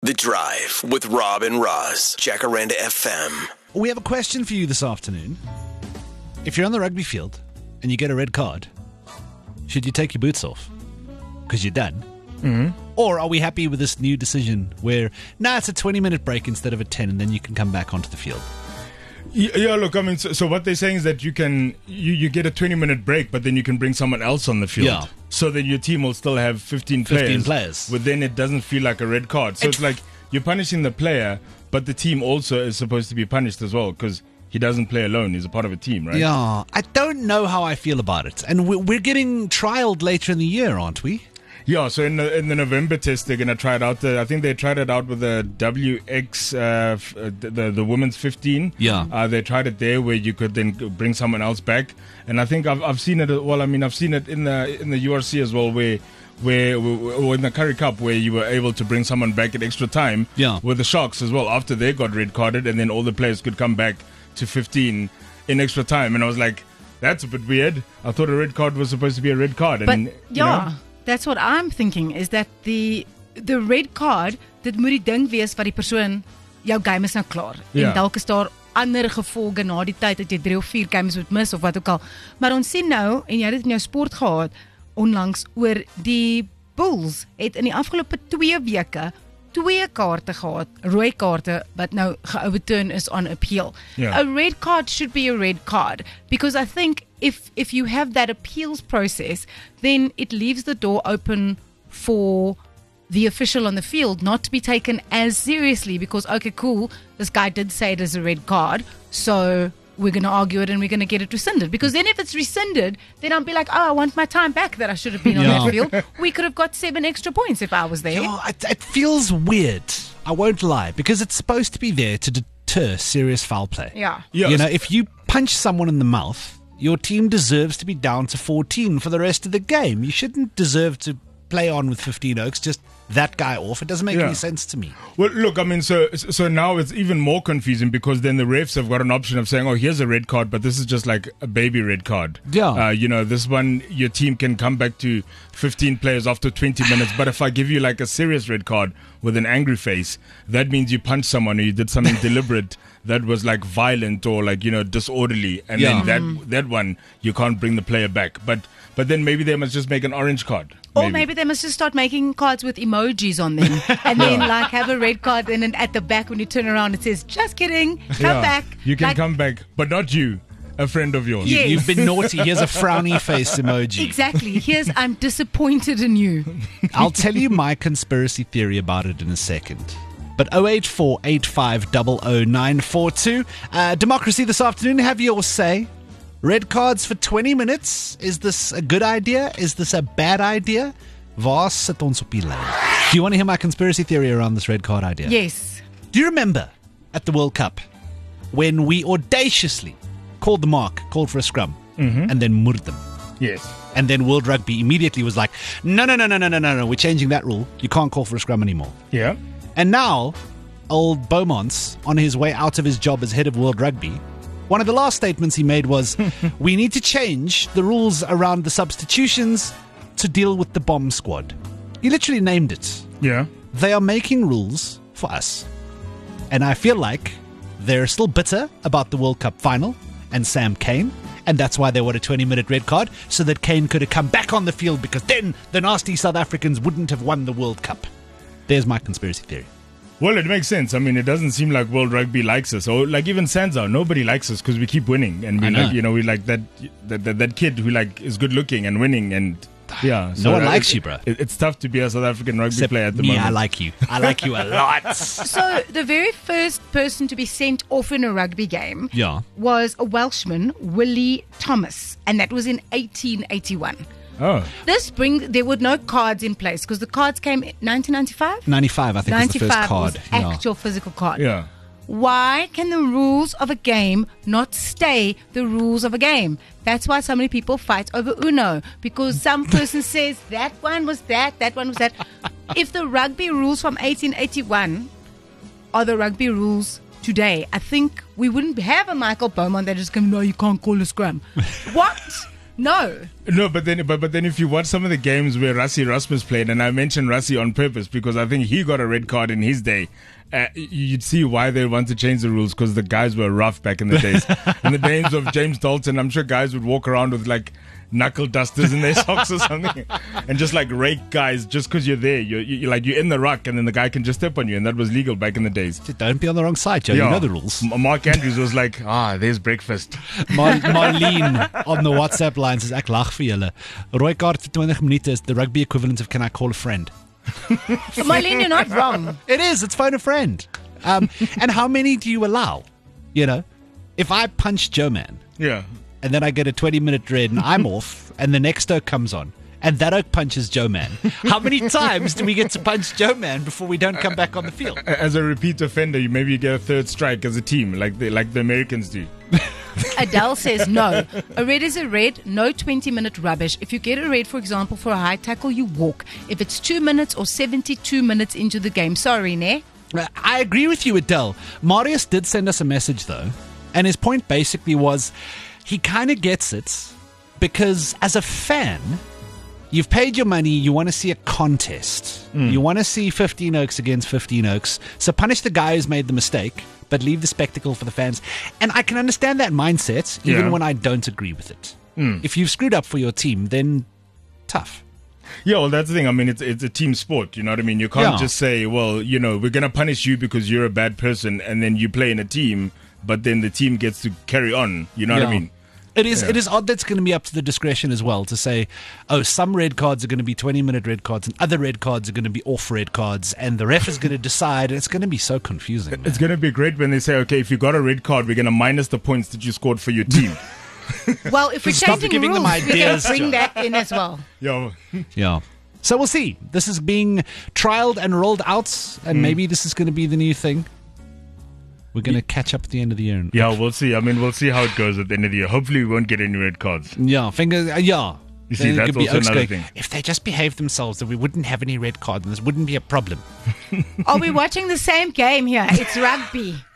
The Drive with Rob and Roz, Jacaranda FM. We have a question for you this afternoon. If you're on the rugby field and you get a red card, should you take your boots off? Because you're done. Mm-hmm. Or are we happy with this new decision where, it's a 20-minute break instead of a 10 and then you can come back onto the field? Yeah, look, I mean, so what they're saying is that you can you get a 20-minute break, but then you can bring someone else on the field. Yeah. So then your team will still have 15 players. But then it doesn't feel like a red card. So it's like you're punishing the player, but the team also is supposed to be punished as well because he doesn't play alone. He's a part of a team, right? Yeah, I don't know how I feel about it. And we're getting trialed later in the year, aren't we? Yeah, so in the November test, they're going to try it out. I think they tried it out with the WX, the women's 15. Yeah. They tried it there where you could then bring someone else back. And I think I've seen it. Well, I mean, I've seen it in the URC as well, where or in the Curry Cup where you were able to bring someone back at extra time. Yeah. With the Sharks as well after they got red carded, and then all the players could come back to 15 in extra time. And I was like, that's a bit weird. I thought a red card was supposed to be a red card. But and, yeah. That's what I'm thinking, is that the red card, dit moet die ding wees wat die persoon, jou game is nou klaar. Ja. En dalk is daar ander gevolge na die tyd dat jy 3 of 4 games moet mis of wat ook al. Maar ons sien nou, en jy het dit in jou sport gehad, onlangs oor die Bulls het in die afgelope 2 weke 2 kaarte gehad, rooi kaarte, wat nou ge-overturn is on appeal. Yeah. A red card should be a red card, because I think if you have that appeals process, then it leaves the door open for the official on the field not to be taken as seriously, because, okay, cool, this guy did say it is a red card, so we're going to argue it and we're going to get it rescinded. Because then if it's rescinded, then I'll be like, I want my time back that I should have been on that field. We could have got 7 extra points if I was there. Yeah, it feels weird. I won't lie, because it's supposed to be there to deter serious foul play. Yeah. You know, if you punch someone in the mouth, your team deserves to be down to 14 for the rest of the game. You shouldn't deserve to play on with 15 Oaks, just that guy off. It doesn't make any sense to me. Well, look, I mean, so now it's even more confusing because then the refs have got an option of saying, oh, here's a red card, but this is just like a baby red card. Yeah. This one, your team can come back to 15 players after 20 minutes. But if I give you like a serious red card with an angry face, that means you punched someone or you did something deliberate that was like violent or like, disorderly. And then that one, you can't bring the player back. But then maybe they must just make an orange card. Or maybe they must just start making cards with emojis on them and then like have a red card and then at the back when you turn around it says, just kidding, come back. You can come back, but not you, a friend of yours. Yes. You've been naughty. Here's a frowny face emoji. Exactly. Here's, I'm disappointed in you. I'll tell you my conspiracy theory about it in a second. But 08485000942. Democracy this afternoon, have your say. Red cards for 20 minutes. Is this a good idea? Is this a bad idea? Waar sit ons op die lyn? Do you want to hear my conspiracy theory around this red card idea? Yes. Do you remember at the World Cup when we audaciously called the mark, called for a scrum, and then murred them? Yes. And then World Rugby immediately was like, no, we're changing that rule. You can't call for a scrum anymore. Yeah. And now, old Beaumont's on his way out of his job as head of World Rugby. One of the last statements he made was, we need to change the rules around the substitutions to deal with the bomb squad. He literally named it. Yeah. They are making rules for us. And I feel like they're still bitter about the World Cup final and Sam Cane. And that's why they want a 20-minute red card, so that Cane could have come back on the field, because then the nasty South Africans wouldn't have won the World Cup. There's my conspiracy theory. Well, it makes sense. I mean, it doesn't seem like World Rugby likes us, or like even Sanzao, nobody likes us because we keep winning, and we like, we like that kid who like is good looking and winning, and yeah. No one likes you, bro. It's tough to be a South African rugby Except player at the me, moment. I like you. I like you a lot. So the very first person to be sent off in a rugby game was a Welshman, Willie Thomas, and that was in 1881. Oh. There were no cards in place because the cards came in 1995? 95, I think, was the first card. Was actual physical card. Yeah. Why can the rules of a game not stay the rules of a game? That's why so many people fight over Uno, because some person says that one was that one was that. If the rugby rules from 1881 are the rugby rules today, I think we wouldn't have a Michael Beaumont that just goes, no, you can't call a scrum. What? No. No, but then if you watch some of the games where Rassie Erasmus played, and I mentioned Rassie on purpose because I think he got a red card in his day, you'd see why they want to change the rules, because the guys were rough back in the days. In the days of James Dalton, I'm sure guys would walk around with like knuckle dusters in their socks or something and just like rake guys just because you're there. You're like, you're in the ruck and then the guy can just step on you, and that was legal back in the days. Don't be on the wrong side, Joe. You know the rules. Mark Andrews was like, there's breakfast. Marlene on the WhatsApp line says, ek lag vir julle. Rooi kaart vir 20 minute is the rugby equivalent of can I call a friend? Marlene, you're not wrong. It is. It's phone a friend. And how many do you allow? You know, if I punch Joe Man, Yeah. and then I get a 20-minute red and I'm off, and the next oak comes on, and that oak punches Joe Man. How many times do we get to punch Joe Man before we don't come back on the field? As a repeat offender, you get a third strike as a team, like the Americans do. Adele says no. A red is a red, no 20-minute rubbish. If you get a red, for example, for a high tackle, you walk. If it's 2 minutes or 72 minutes into the game, sorry, ne? I agree with you, Adele. Marius did send us a message, though, and his point basically was he kind of gets it because as a fan, you've paid your money, you want to see a contest. You want to see 15 Oaks against 15 Oaks. So punish the guy who's made the mistake, but leave the spectacle for the fans. And I can understand that mindset, even when I don't agree with it. If you've screwed up for your team, then tough. Yeah, well, that's the thing. I mean, it's a team sport. You know what I mean? You can't just say, well, you know, we're going to punish you because you're a bad person, and then you play in a team, but then the team gets to carry on. You know what I mean? It is odd that's going to be up to the discretion as well to say, oh, some red cards are going to be 20-minute red cards and other red cards are going to be off red cards, and the ref is going to decide, and it's going to be so confusing. Man. It's going to be great when they say, okay, if you got a red card, we're going to minus the points that you scored for your team. Well, if we're Stop changing giving rules, them we're going ideas, to bring John. that in as well. Yeah. Yeah. So we'll see. This is being trialed and rolled out, and maybe this is going to be the new thing. We're going to catch up at the end of the year. Yeah, we'll see. I mean, we'll see how it goes at the end of the year. Hopefully, we won't get any red cards. Yeah, fingers. Yeah. You see, Then it that's could be also Oaks another going, thing. if they just behaved themselves, then we wouldn't have any red cards, and this wouldn't be a problem. Are we watching the same game here? It's rugby.